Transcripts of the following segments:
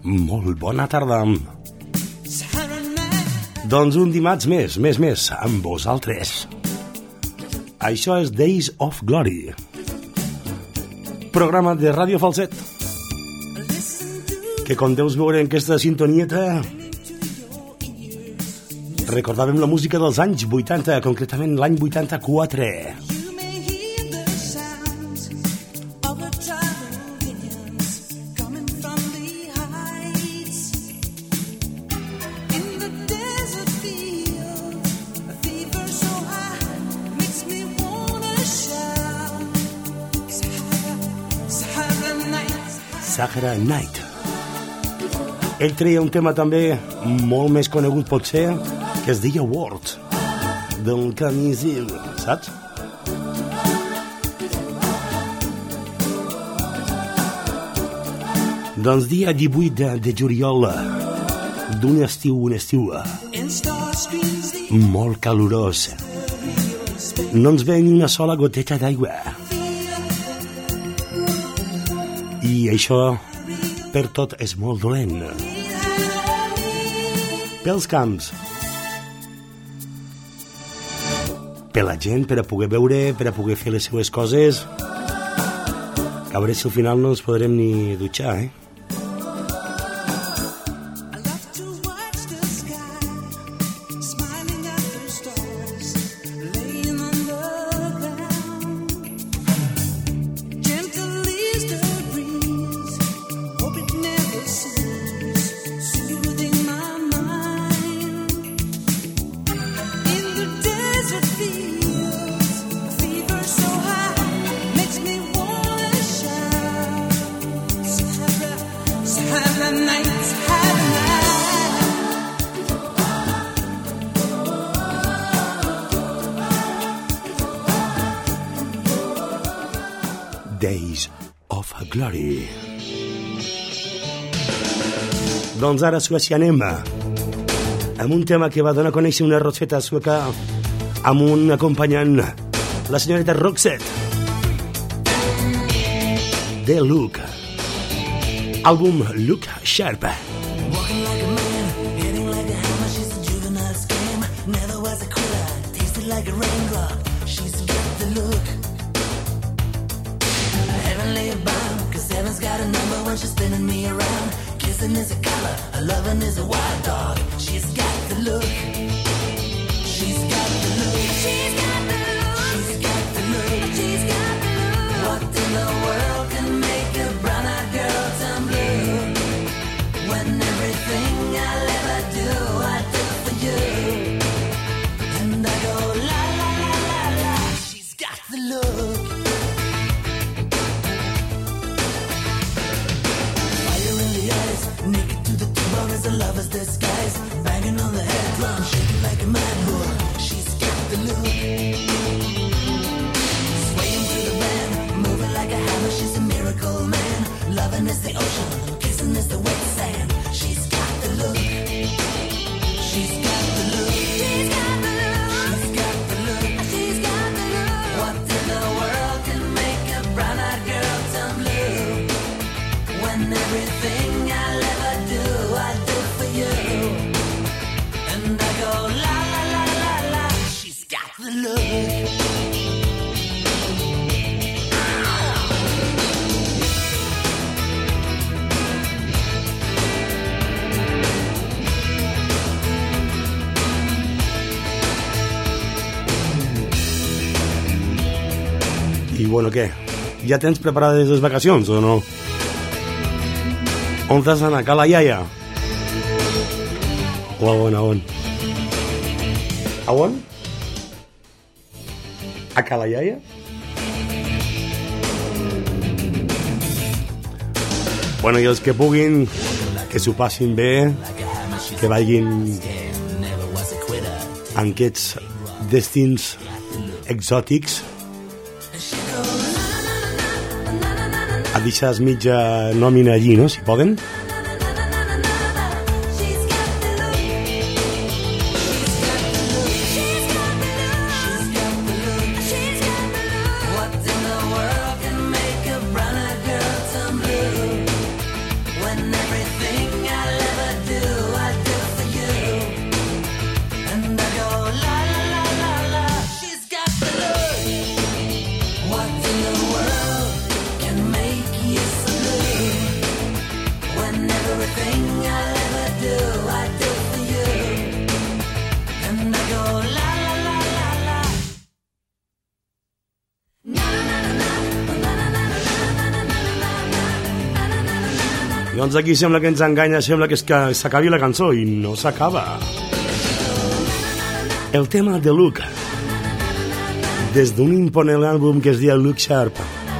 Molt bona tarda. Doncs un dimarts més amb vosaltres. Això és Days of Glory, programa de Ràdio Falset, que com deus veure en aquesta sintonieta recordàvem la música dels anys 80, concretament l'any 84. Sahara Night. Ell treia un tema també molt més conegut potser, que es deia Word del Camisil, saps? Doncs dia 18 de juliol d'un estiu molt calorós. No ens ve ni una sola goteta d'aigua. I això per tot és molt dolent. Pels camps, per la gent, per a poder veure, per a poder fer les seues coses. A veure si al final no ens podrem ni dutxar, Days of Glory. Doncs ara a Suècia anem amb un tema que va donar a conèixer una roseta sueca amb un acompanyant, la senyoreta Roxette. The Look, àlbum Look Sharp. Walking like a man, hitting like a hammer. She's a juvenile scam, never was a quitter. Tasted like a raindrop, she's got the look. Heavenly bound, cause heaven's got a number when she's spinning me around. Kissing is a color, a loving is a wild dog. She's got the look. She's got the look. She's got the look. She's got the look. She's got the look. What in the world can make a brown-eyed girl turn blue? When everything I'll ever do, I do for you. And I go la la la la la. She's got the look. Naked to the bone as a lover's disguise. Banging on the head drum, shaking like a mad bull. She's got the look. Swaying through the band, moving like a hammer. She's a miracle man. Loving is the ocean, kissing is the wet sand. She's got the look. She's got the look. She's got the look. She's got the look. She's got the look. What in the world can make a brown-eyed girl turn blue? When everything I'll ever do, I do for you. And I go la la la la la. She's got the look. I bueno, què? Ja tens preparades les vacacions o no? On t'has d'anar? A la iaia? O a on? A on? A ca la iaia? Bueno, i els que puguin, que s'ho passin bé, que vagin en aquests destins exòtics, a deixar mitja nòmina allí, no?, si poden. When everything Everything I'll ever do, I do for you. And I go la la la la la. Na na na na na na na na. Doncs aquí sembla que ens enganya, sembla que és que s'acabi la cançó i no s'acaba. El tema de Luke, des d'un imponent àlbum que es diu Look Sharp.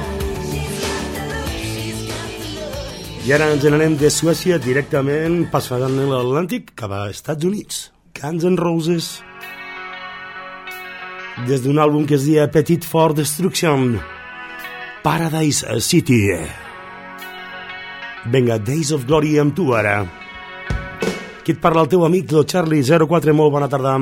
I ara ens n'anem de Suècia directament passant l'Atlàntic cap a Estats Units. Guns N' Roses, des d'un àlbum que es diu Appetite for Destruction, Paradise City. Vinga, Days of Glory amb tu ara. Aquí et parla el teu amic, el Charlie 04, molt bona tarda.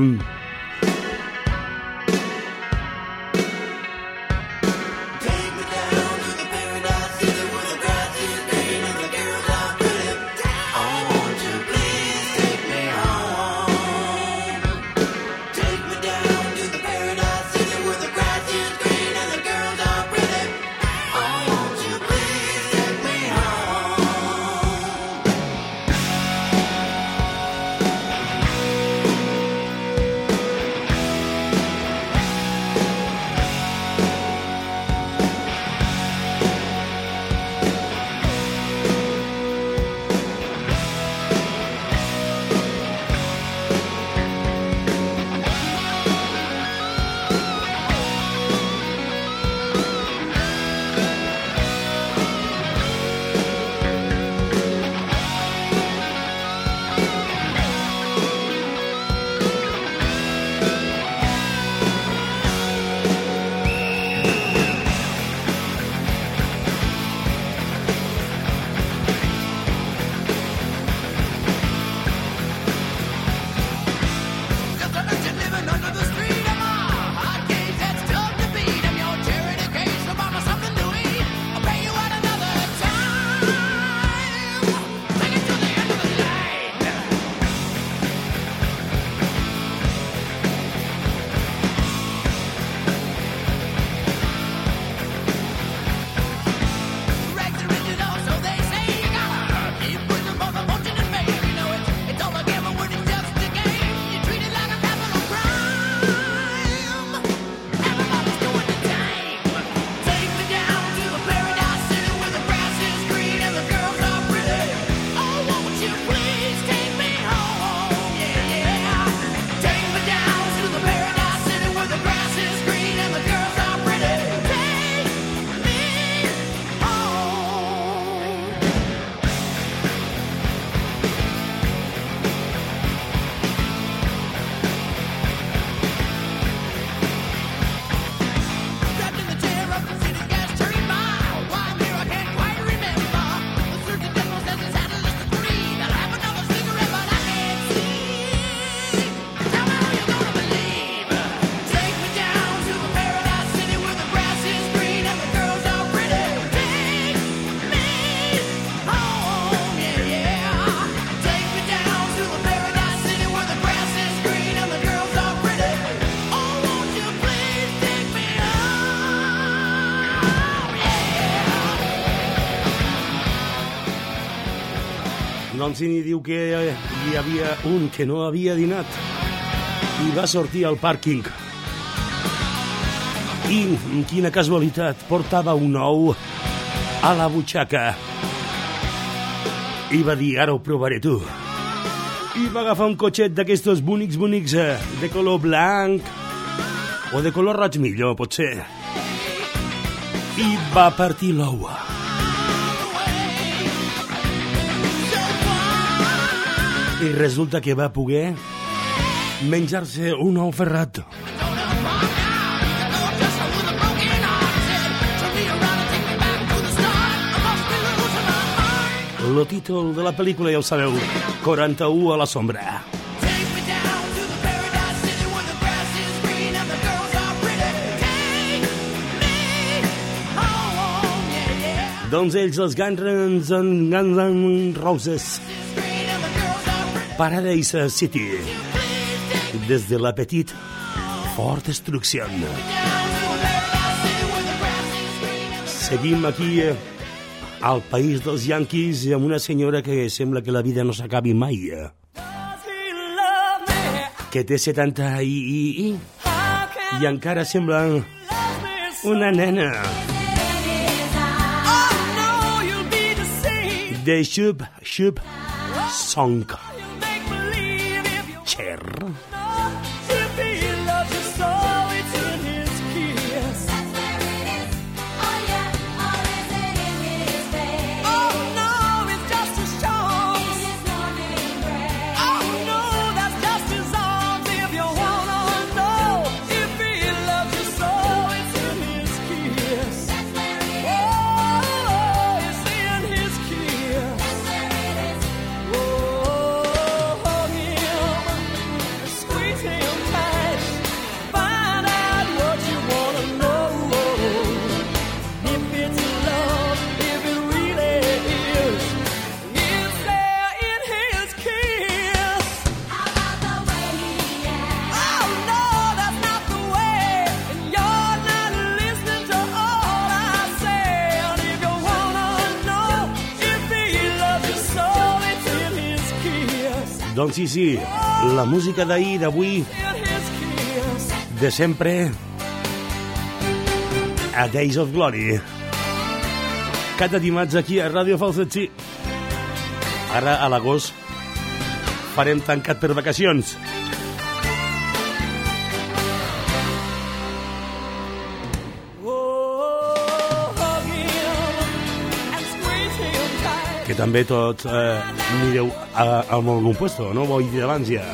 Doncs sí, diu que hi havia un que no havia dinat i va sortir al pàrquing. I, quina casualitat, portava un ou a la butxaca. I va dir, ara ho provaré tu. I va agafar un cotxet d'aquestos bonics de color blanc o de color roig millor, potser. I va partir l'ou. I resulta que va poder menjar-se un ou ferrat. El títol de la pel·lícula ja el sabeu, 41 a la sombra. Doncs ells, els Guns N' Roses, Paradise City, des de l'Appetite for Destruction. Seguim aquí al país dels Yankees amb una senyora que sembla que la vida no s'acabi mai. Que té 70 i encara sembla una nena. The Shub Song. Cher. Doncs sí, la música d'ahir, d'avui, de sempre, a Days of Glory. Cada dimarts aquí a Ràdio Falsetxí. Ara, a l'agost, farem tancat per vacacions. Que també tots mireu al molt compuesto, no? Ho he dit abans ja.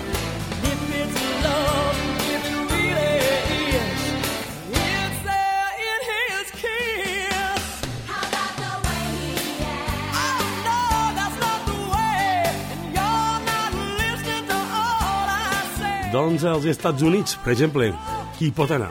Doncs als Estats Units, per exemple, qui pot anar?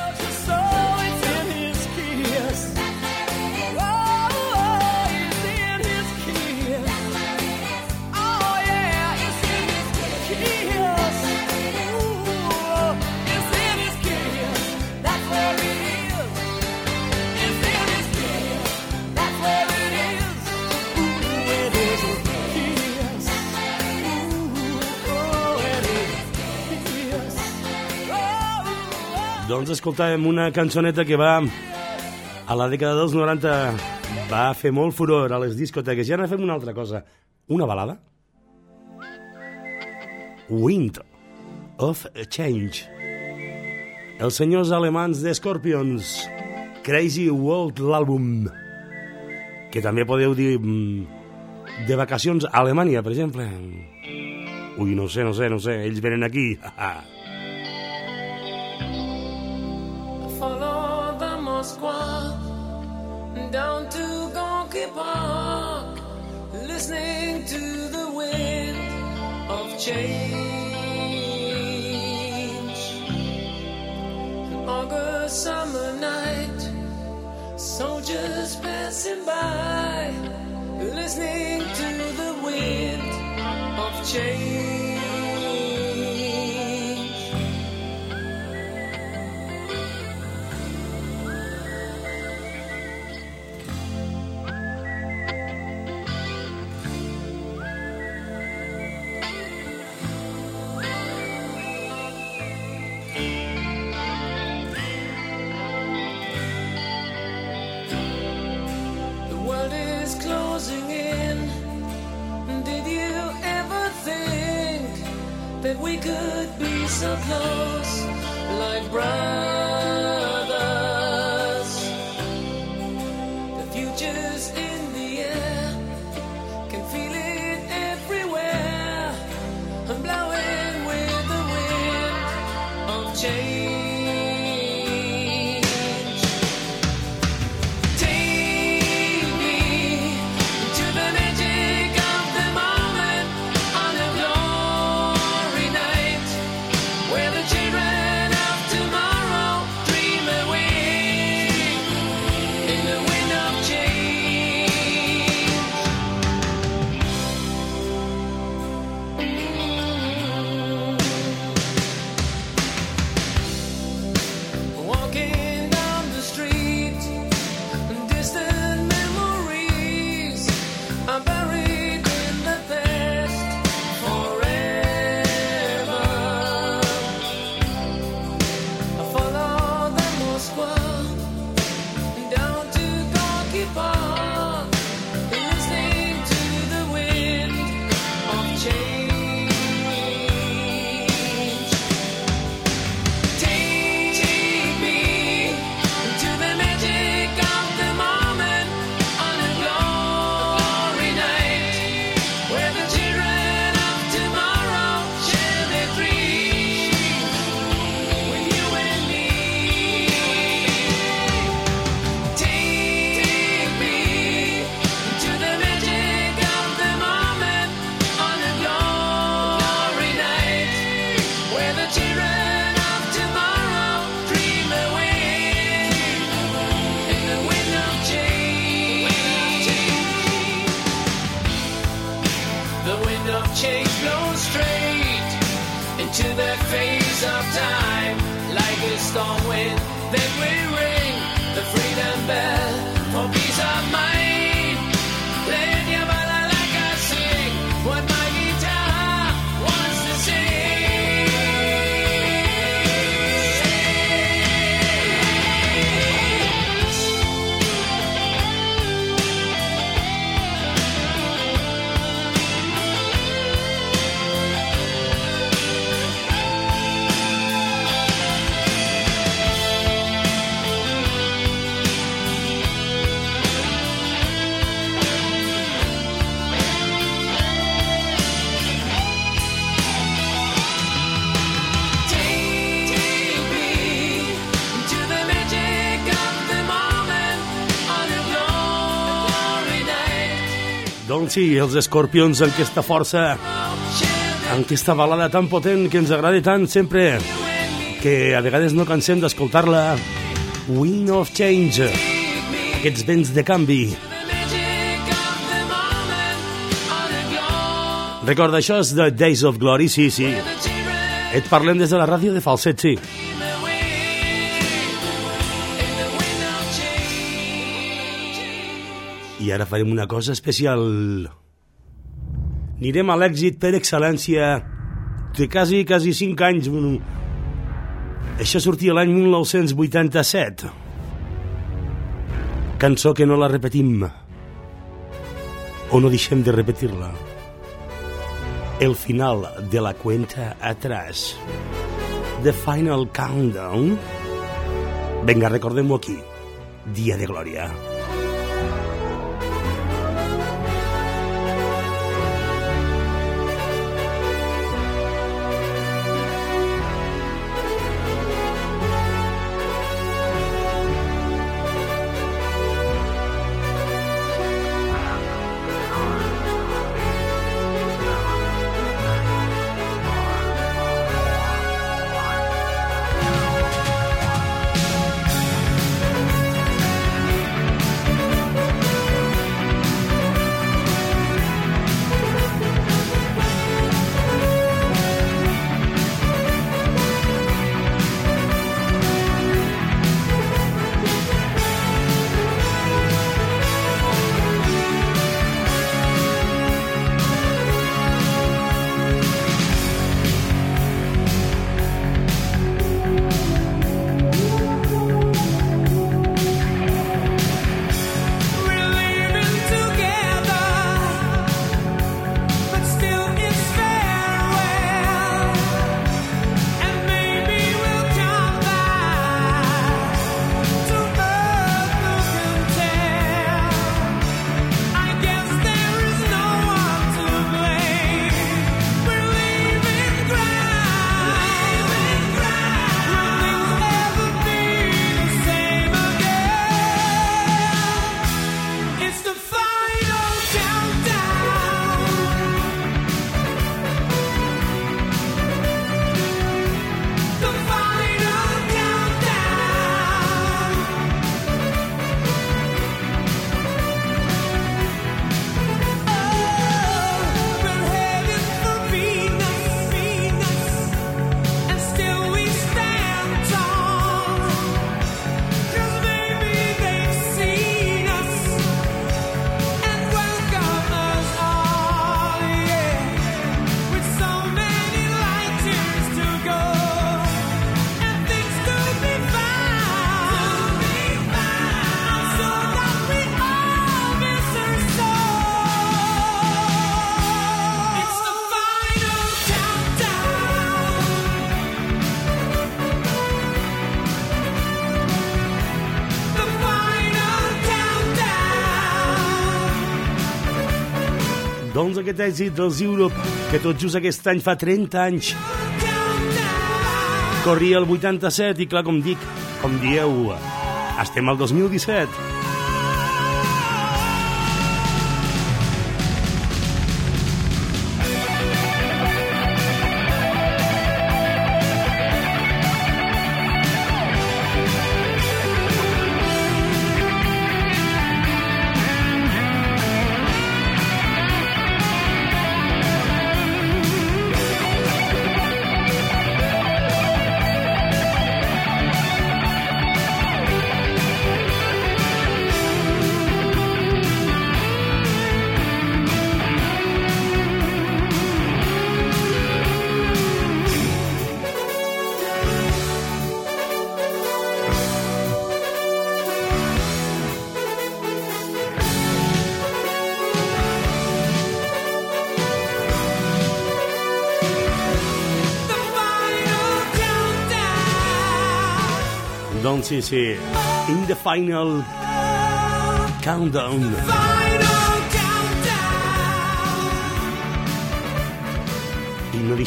Doncs escoltàvem una cançoneta que va a la dècada dels 90, va fer molt furor a les discoteques. I ara fem una altra cosa, una balada. Wind of Change. Els senyors alemans de Scorpions, Crazy World, l'àlbum, que també podeu dir de vacacions a Alemanya, per exemple. Ui, no sé, ells venen aquí. Follow the Moskwa down to Gonky Park, listening to the wind of change. An August summer night, soldiers passing by, listening to the wind of change. Closing in. Did you ever think that we could be so close, like brothers? The future's in the air, can feel it everywhere. I'm blowing with the wind of change. Children of tomorrow The wind of change blows straight into the face of time. Like a storm wind, then we ring the freedom bell for peace of mind. Playing your ballad like I sing what my guitar wants to sing. Doncs sí, els Scorpions, amb aquesta força, amb aquesta balada tan potent que ens agrada tant sempre, que a vegades no cansem d'escoltar-la. Wind of Change, aquests vents de canvi. Recorda, això és de Days of Glory, sí, sí. Et parlem des de la ràdio de Falset, sí. I ara farem una cosa especial. Anirem a l'èxit per excel·lència de quasi 5 anys. Això sortia l'any 1987. Cançó que no la repetim. O no deixem de repetir-la. El final de la cuenta atrás. The Final Countdown. Venga, recordem-ho aquí. Dia de glòria. Doncs aquest èxit dels Europe, que tot just aquest any fa 30 anys. Corria el 87 i clar, com dieu, estem al 2017. Doncs sí. In the final countdown. I no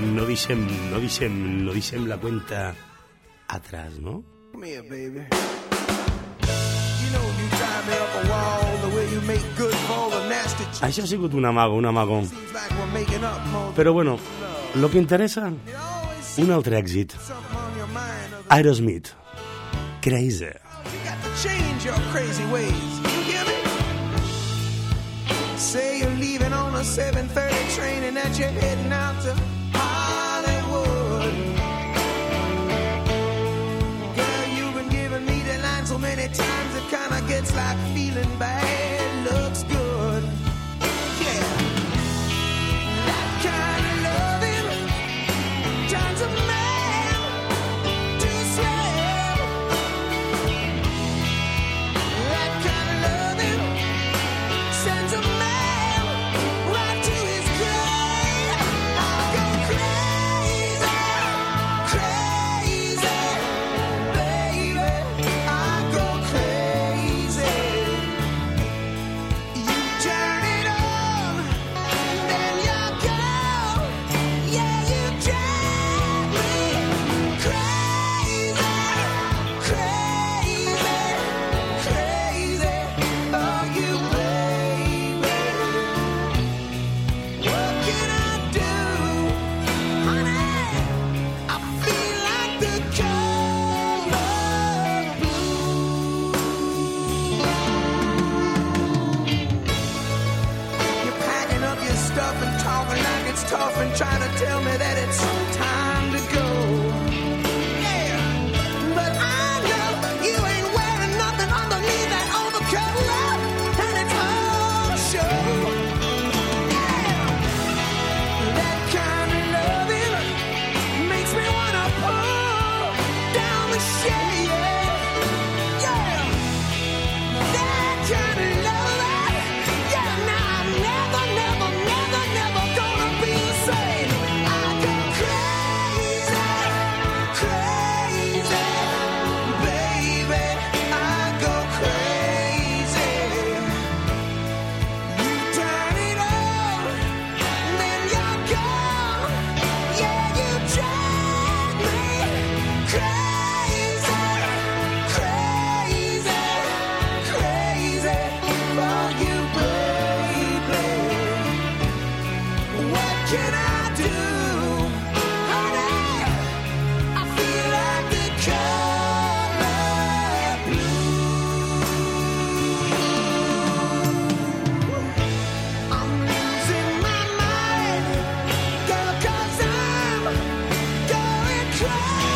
deixem la cuenta atrás, no? Come here, baby. You know you drive me up a wall the way you make good for all the nasty chicks. Això ha sigut un amago. Seems like we're making up more Però bueno, lo que interessa, un altre èxit. something on your mind. Aerosmith. Crazy. You got to change your crazy ways. You hear me? Say you're leaving on a 7:30 train and that you're heading out to Hollywood. Girl, you've been giving me the line so many times it kinda gets like feeling bad looks good. Yeah. That kind of loving turns a man to slave. That kind of loving sends a man right to his grave. I go crazy, crazy, baby. I go crazy. You turn it on, then you're gone. Yeah, you drive me crazy, crazy, crazy. Oh, you baby. What can I do, honey? I feel like the color blue. You're packing up your stuff and talking like it's tough and trying to tell me that it's time to go. Yeah, but I know you ain't wearing nothing underneath that overcoat, love, and it's all show. Yeah, that kind of loving makes me wanna pull down the shade. Yeah, that kind of loving. Yeah, now I'm never, never, never, never gonna be the same. I go crazy, crazy, baby. I go crazy. You turn it on, then you're gone. Yeah, you drive me crazy, crazy, crazy for you, baby. What can I do, honey? I feel like the color blue. I'm losing my mind, girl, 'cause I'm going crazy.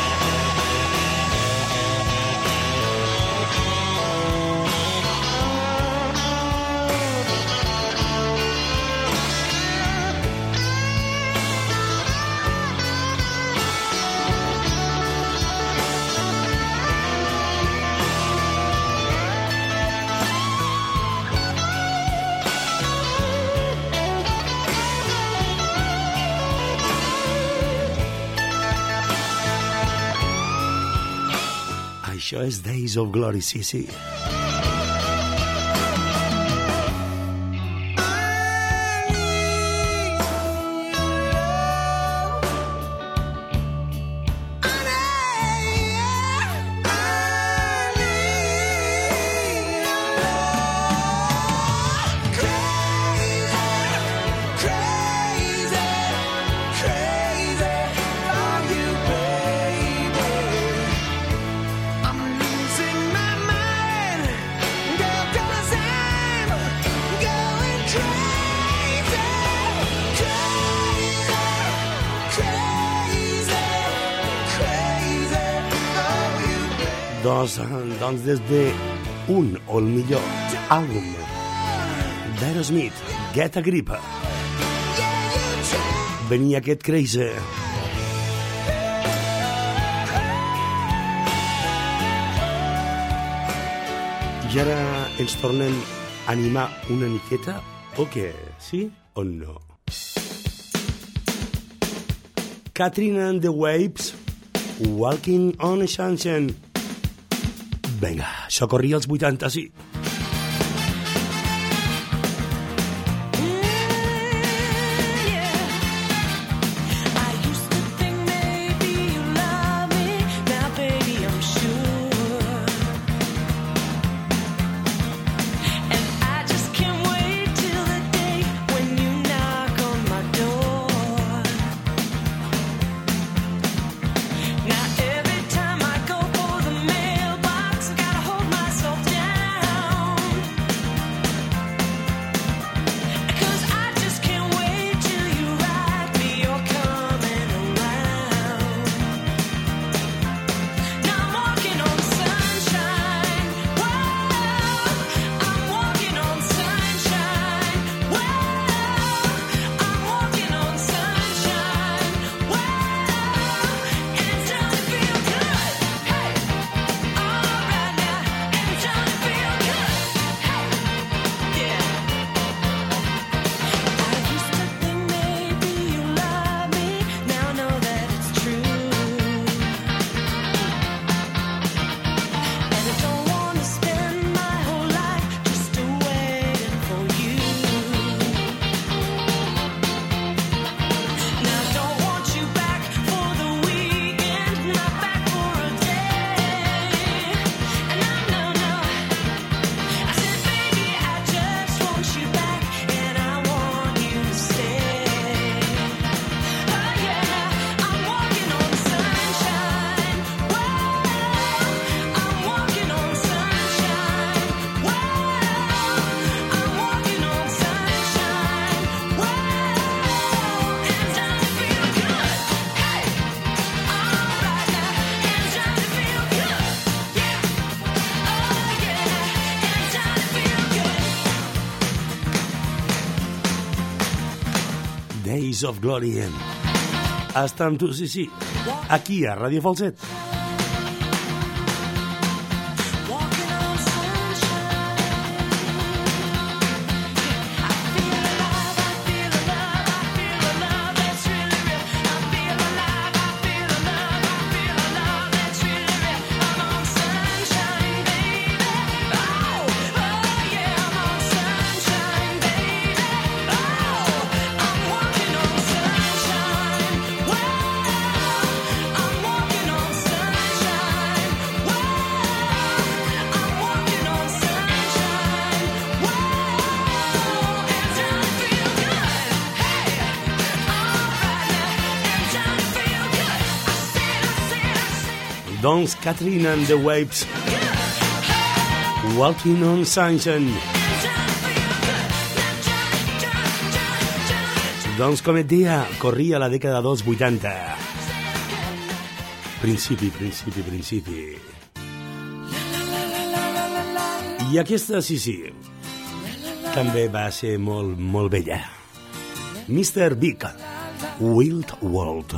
Això és Days of Glory, sí. Doncs des de un o el millor àlbum d'Aerosmith, Get a Grip, venia aquest Crazy. I ara ens tornem a animar una miqueta, o què? Sí o no? Katrina and the Waves, Walking on a Sunshine. Vinga, això corria als 80, sí. Days of Glory. Hasta amb tu, sí, aquí a Radio Falset. Doncs Catherine and the Waves, Walking on Sunshine. Doncs com et deia, corria la dècada dels 80. Principi. I aquesta, sí, també va ser molt bella. Mr. Big, Wild World.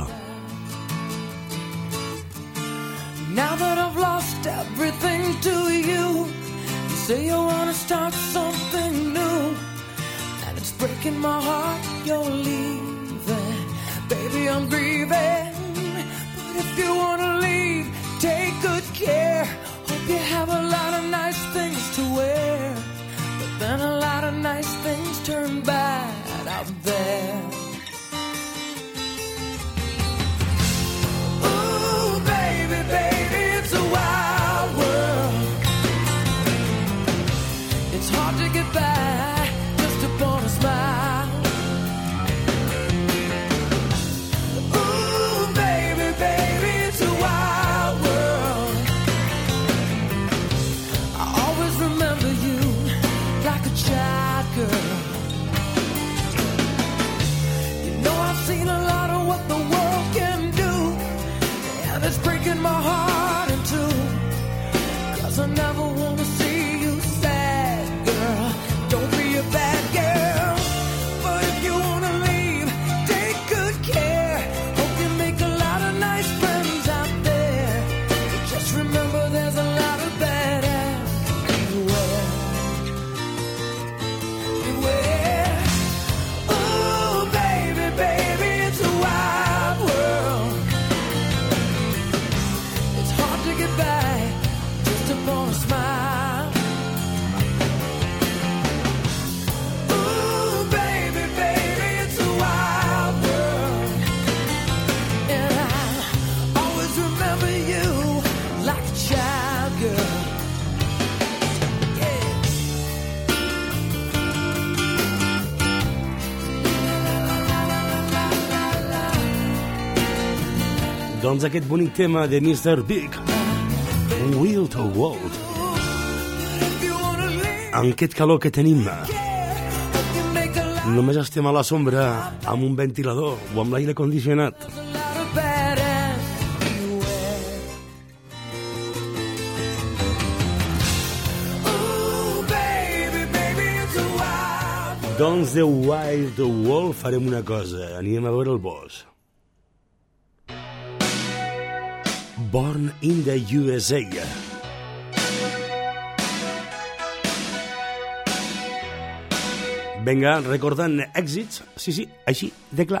Now that I've lost everything to you, you say you wanna start something new, and it's breaking my heart you're leaving. Baby, I'm grieving, but if you wanna leave, take good care. Hope you have a lot of nice things to wear, but then a lot of nice things turn bad out there. Ooh, baby, it's a wild world. It's hard to get by just upon a smile. Doncs aquest bonic tema de Mr. Big, Will to World. Amb aquest calor que tenim, només estem a la sombra amb un ventilador o amb l'aire condicionat. Doncs de Wild Wolf farem una cosa, anirem a veure el bosc. Born in the USA. Vinga, recordant èxits, sí, així, de clar.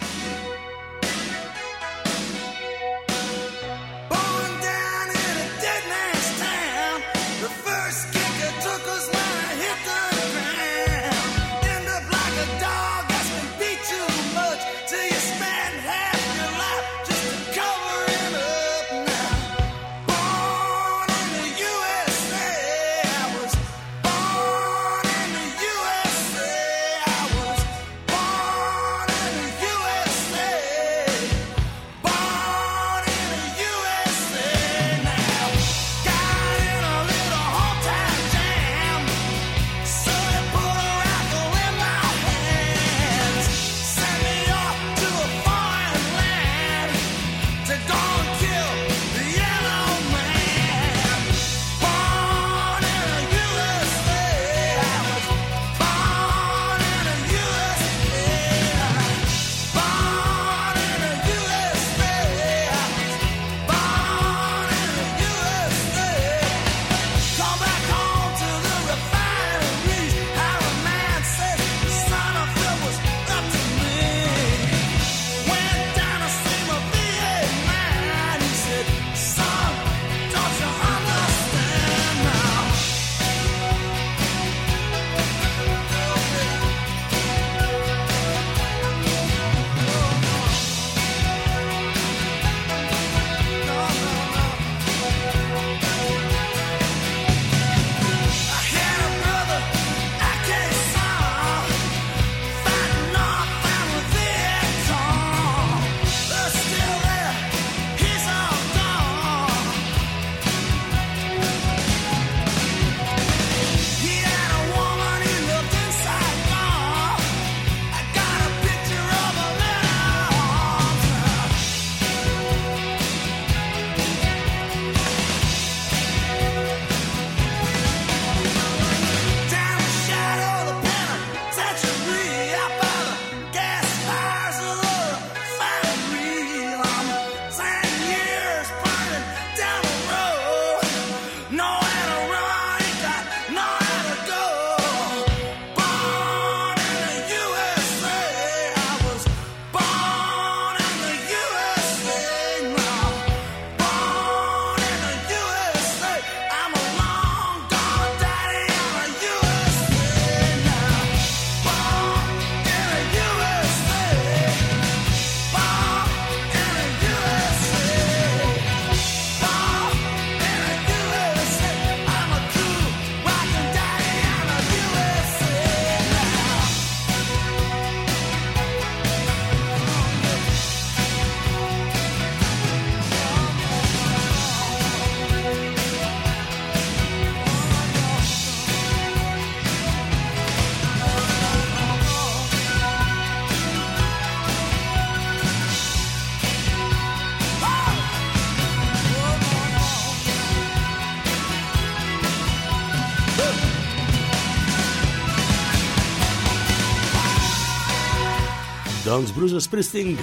Doncs Bruce Springsteen,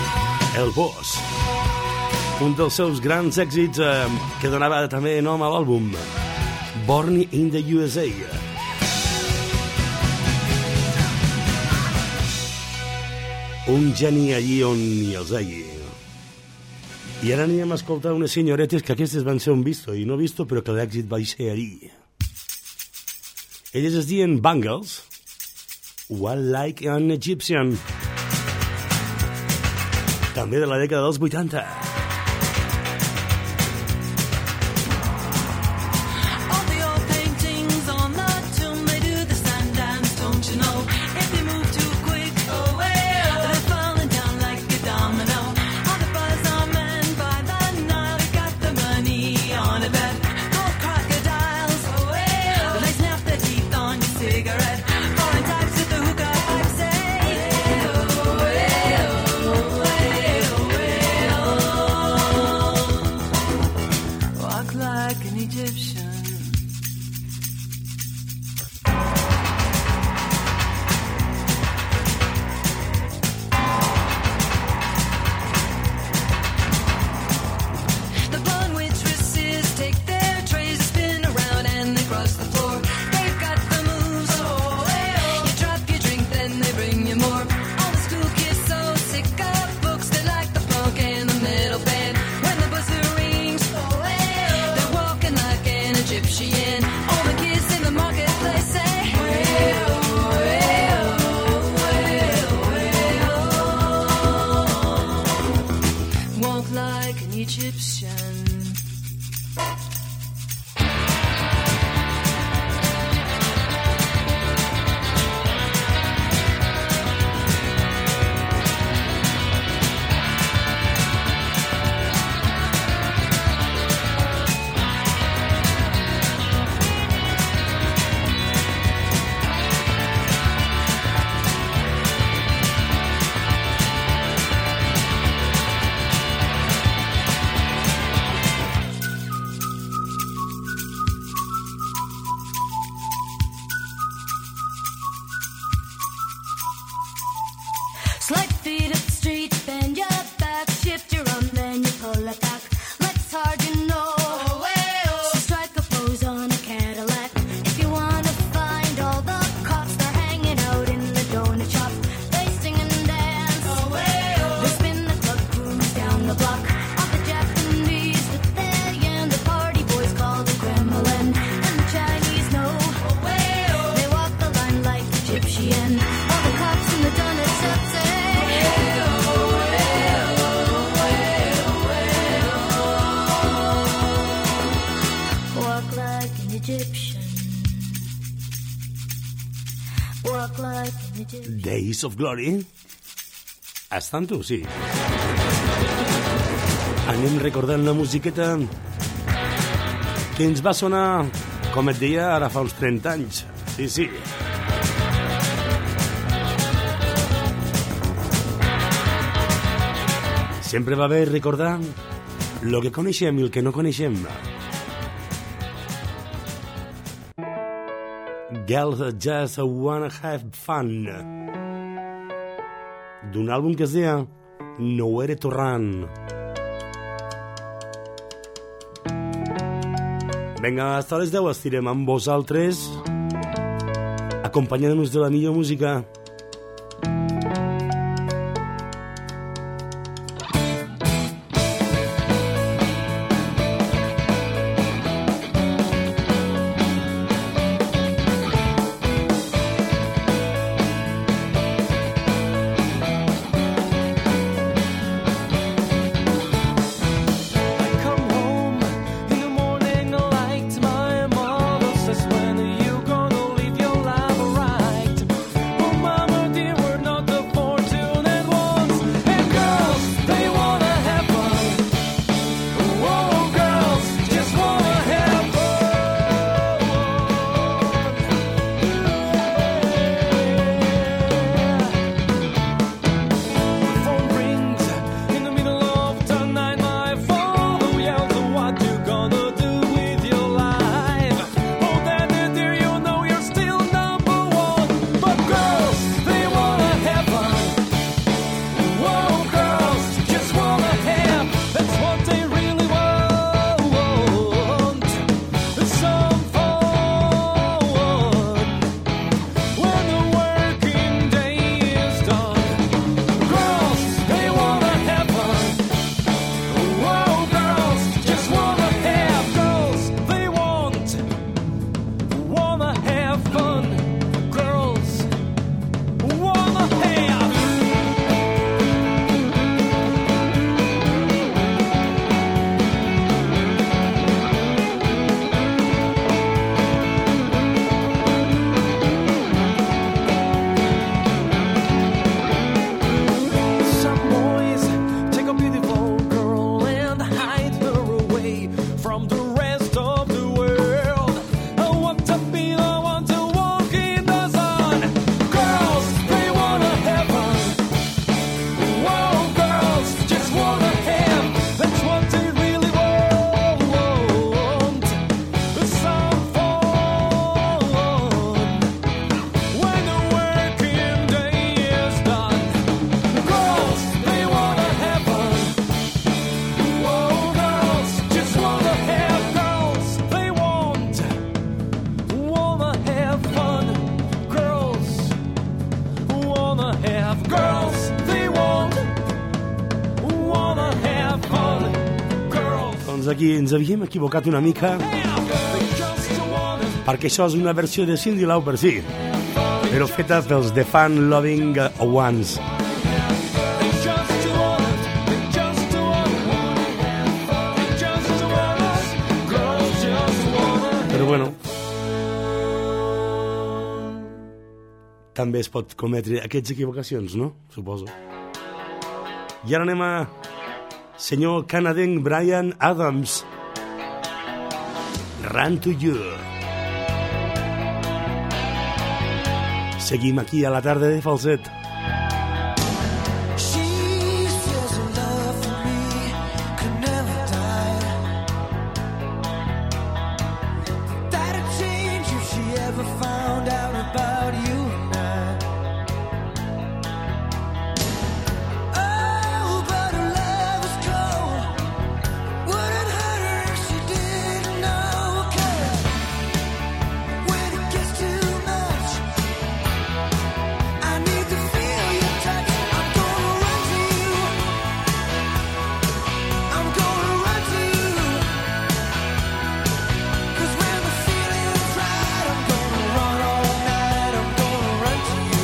el boss, un dels seus grans èxits que donava també nom a l'àlbum, Born in the USA. Un geni allí on hi els hagi. I ara anirem a escoltar unes senyoretes que aquestes van ser un visto i no visto, però que l'èxit va ser allí. Elles es diuen Bangles, What Like an Egyptian, també de la dècada dels 80. Egyptian. Slight feet up the street, bend your back, shift your arm, then you pull it back. Legs hard, you know. So strike a pose on a Cadillac. If you wanna find all the cops, they're hanging out in the donut shop. They sing and dance. They spin the club, cruise down the block. All the Japanese with their yen, the party boys call the Kremlin, and the Chinese know. They walk the line like Egyptian. All the cops in the donut shop say. Walk like an Egyptian. Walk like an Egyptian. Days of Glory. Estan tu, sí. Anem recordant la musiqueta que ens va sonar, com et deia, ara fa uns 30 anys. Sí, sí. Sempre va bé recordar el que coneixem i el que no coneixem. Girls Just Wanna Have Fun, d'un àlbum que es deia Nowhere to Run. Vinga, hasta les 10 estirem amb vosaltres, acompanyant-nos de la millor música. Come home in the morning like my mother says, when are you gonna live your life right? Oh mama dear, we're not the fortunate ones. And girls, they wanna have fun. Whoa, girls just wanna have fun. The phone rings in the middle of the night. My father yells, what you gonna do with your life? Oh, daddy dear, you know you're still number one. But girls, they wanna have fun. Whoa, girls just wanna have. That's what they really want. Some fun when the working day is done. Girls, they wanna have fun. Whoa, girls just wanna have. Girls, they wanna have fun. Girls wanna have. Some boys take a beautiful girl and hide her away from the rest of the world. I want to be the one to walk in the sun. Girls, they wanna have fun. Whoa, girls just wanna have. That's what they really want. Some fun when the working day is done. Girls, they wanna have fun. Whoa, girls just wanna have. Girls, they wanna have fun. Girls wanna have. Girls, they wanna have fun. Girls Doncs aquí ens havíem equivocat una mica, they just wanna perquè això és una versió de Cyndi Lauper, sí, però feta pels The Fun Loving Ones. they just wanna have fun. també es pot cometre aquestes equivocacions, no? Suposo. I ara anem a senyor canadenc Bryan Adams. Run to You. Seguim aquí a la tarda de Falset. She says her love for me could never die. That'd change if she ever found out about you and I. Oh, but her love is cold. Wouldn't hurt her if she didn't know. 'Cause when it gets too much, I need to feel your touch. I'm gonna run to you. I'm gonna run to you. 'Cause when the feeling's right, I'm gonna run all night. I'm gonna run to you.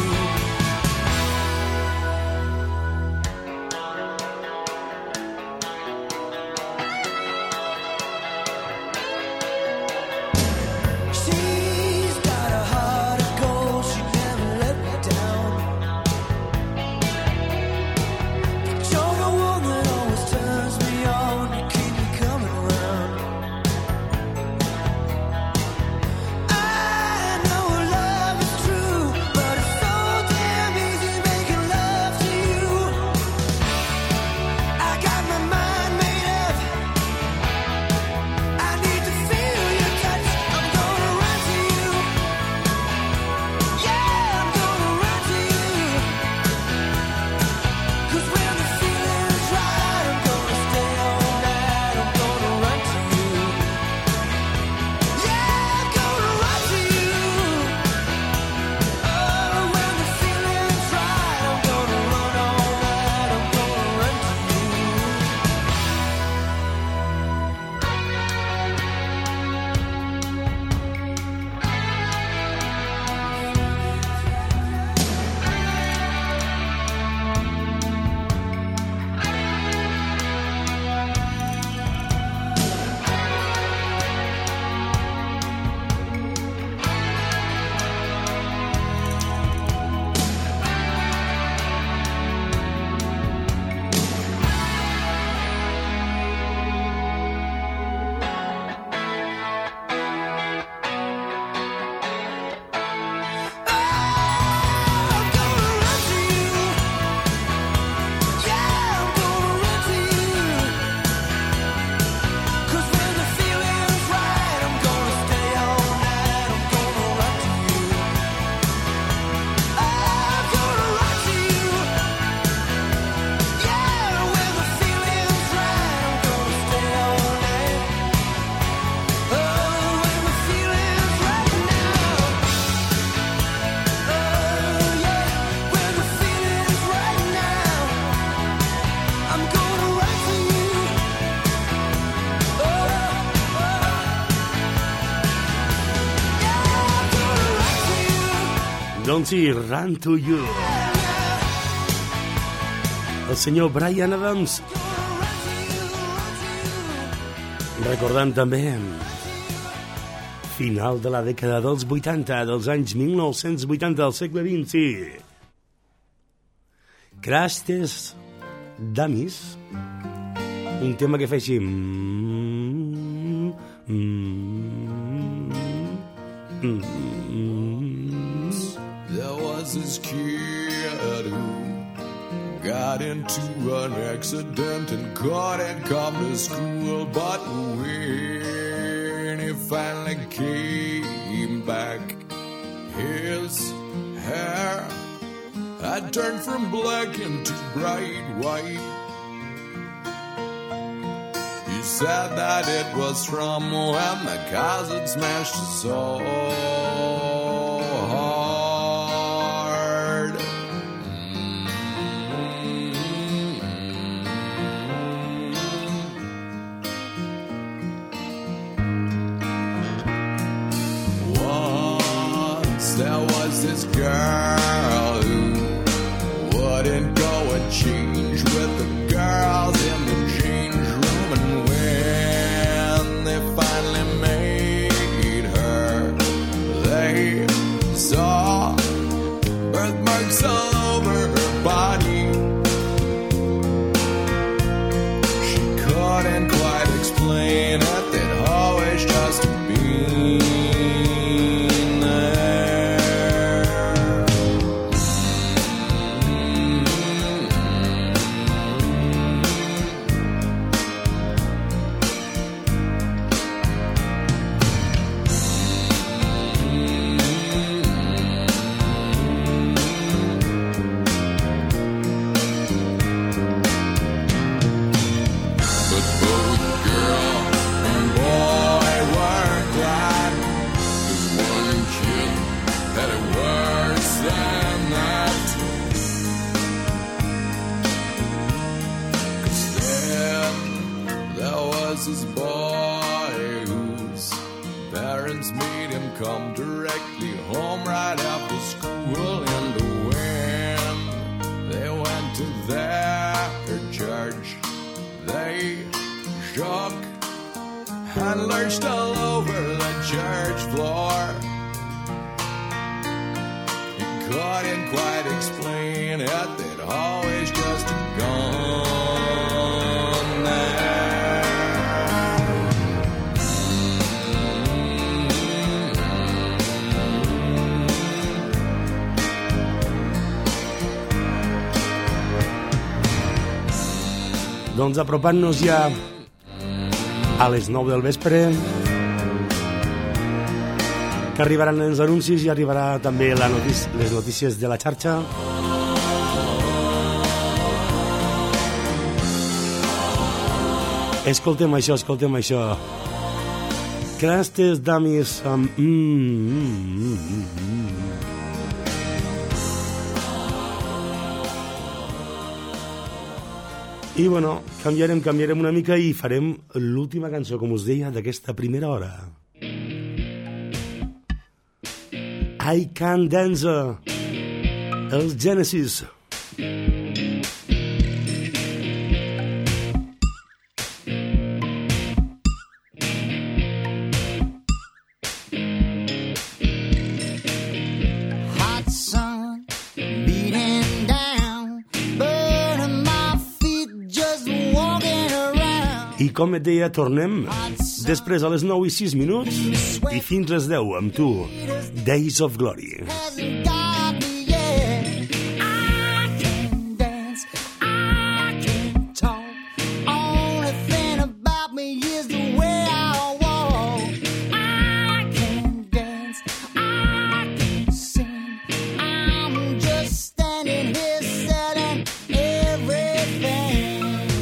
She's got a heart of gold. She never let me down. But you're the one that always turns me on. You keep me coming around. I know love is true, but it's so damn easy making love to you. I got my mind made up. I need to feel your touch. I'm gonna run to you. Yeah, I'm gonna run to you. 'Cause when the feeling's right, I'm gonna stay all night. I'm gonna run to you. Yeah, I'm gonna run to you. Oh, when the feeling's right, I'm gonna run all night. I'm gonna run to you. I'm gonna run to you. Yeah, I'm gonna run to you. 'Cause when the feeling's right, I'm gonna stay all night. I'm gonna run to you. I'm gonna run to you. Yeah, when the feeling's right, I'm gonna stay all night. Oh, when the feeling's right now. Oh yeah, when the feeling's right now, I'm gonna run to you. Oh, yeah, I'm gonna run to you. Doncs sí, Run to You. El senyor Bryan Adams. Recordant també final de la dècada dels 80, dels anys 1980 del segle XX, sí. Crash Test Dummies, un tema que fa així. There was this kid who got into an accident and couldn't come to school. But when he finally came back, his hair had turned from black into bright white. He said that it was from when the cars had smashed his soul hard. Once there was this girl who wouldn't go and change with the girls in the change room, and when they finally made her, they saw Chris's boy whose parents made him come directly home right after school. And when they went to their church, they shook and lurched all over the church floor. He couldn't quite explain it, they'd always just gone there. Doncs apropant-nos ja a les 9 del vespre, que arribaran els anuncis i arribarà també les notícies de la xarxa. Escoltem això. Crastes Dummies amb... I bueno, canviarem una mica i farem l'última cançó, com us deia, d'aquesta primera hora. I Can Dance, els Genesis. Hot sun beating down, burning my feet just walking around. I com et deia, tornem després a les 9 i 6 minuts i fins les 10 amb tu. Days of Glory. Hasn't got me yet. I can dance, I can talk. Only thing about me is the way I walk. I can dance, I can sing. I'm just standing here selling everything.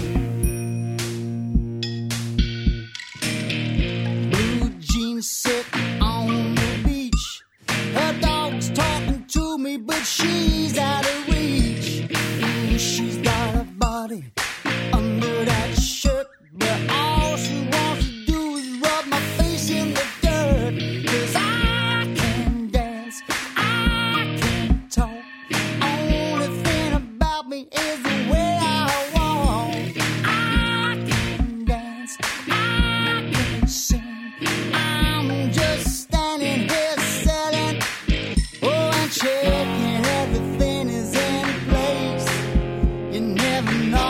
Blue jeans sit on the beach. Her dog's talking to me, but she's out of reach. She's got a body under that shirt, but all she wants to do is rub my face in the dirt. 'Cause I can dance, I can talk. Only thing about me is the way I walk. I can dance, I can sing. I'm just standing here selling, oh, and checking everything is in place. You never know